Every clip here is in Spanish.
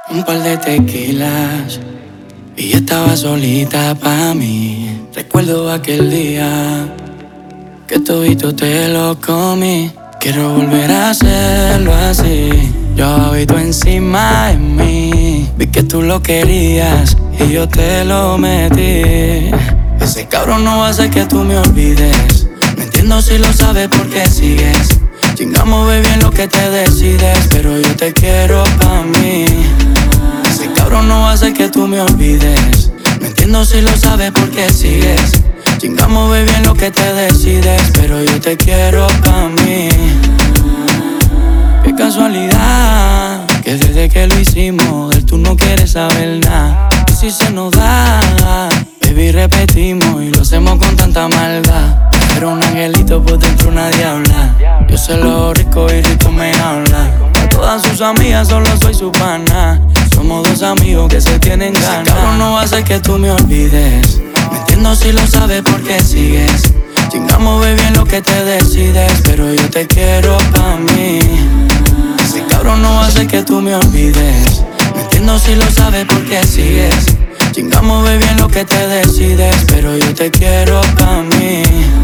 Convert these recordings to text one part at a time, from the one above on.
Un par de tequilas y estaba solita pa' mí. Recuerdo aquel día que todito te lo comí. Quiero volver a hacerlo así. Yo habito encima de mí. Vi que tú lo querías y yo te lo metí. Ese cabrón no va a hacer que tú me olvides. No entiendo si lo sabes por qué sigues. Chingamos, baby, en lo que te decides, pero yo te quiero pa' mí. Ese cabrón no va a hacer que tú me olvides. No entiendo si lo sabes por qué sigues. Chingamos, baby, en lo que te decides, pero yo te quiero pa' mí. Qué casualidad que desde que lo hicimos del tú no quieres saber nada. Y si se nos da, baby, repetimos y lo hacemos con tanta maldad. Pero un angelito por dentro una diabla. Yo sé lo rico y rico me habla. A todas sus amigas solo soy su pana. Somos dos amigos que se tienen ganas. Ese cabrón no va a hacer que tú me olvides. No entiendo si lo sabes por qué sigues. Chingamos, baby, en lo que te decides, pero yo te quiero pa' mí. Ese cabrón no va a hacer que tú me olvides. No entiendo si lo sabes por qué sigues. Chingamos, baby, en lo que te decides, pero yo te quiero pa' mí.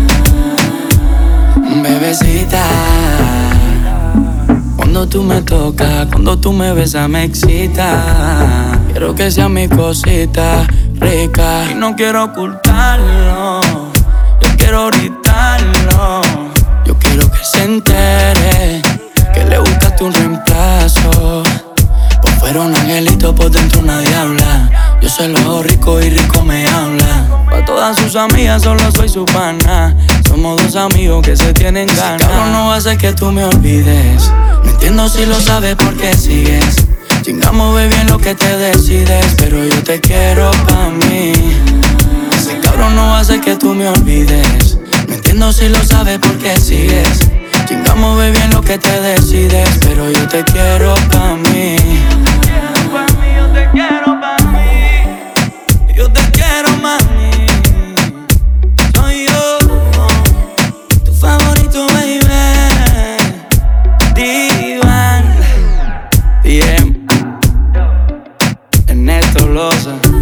Bebecita, cuando tú me tocas, cuando tú me besas me excita. Quiero que sea mi cosita rica y no quiero ocultarlo. Yo quiero gritarlo. Yo quiero que se entere que le buscaste un reemplazo. Por fuera un angelito, por dentro una diabla. Yo sé lo rico y rico me habla. Pa' todas sus amigas solo soy su pana. Somos dos amigos que se tienen ganas. Ese cabrón no va a hacer que tú me olvides. No entiendo si lo sabes por qué sigues. Chingamos, baby, en lo que te decides, pero yo te quiero pa' mí. Ese cabrón no va a hacer que tú me olvides. No entiendo si lo sabes por qué sigues. Chingamos, baby, en lo que te decides, pero yo te quiero pa' mí. Yo te quiero pa' mí. Yo te quiero, mami. Soy yo, tu favorito, baby. Divan, bien, Ernesto Loza.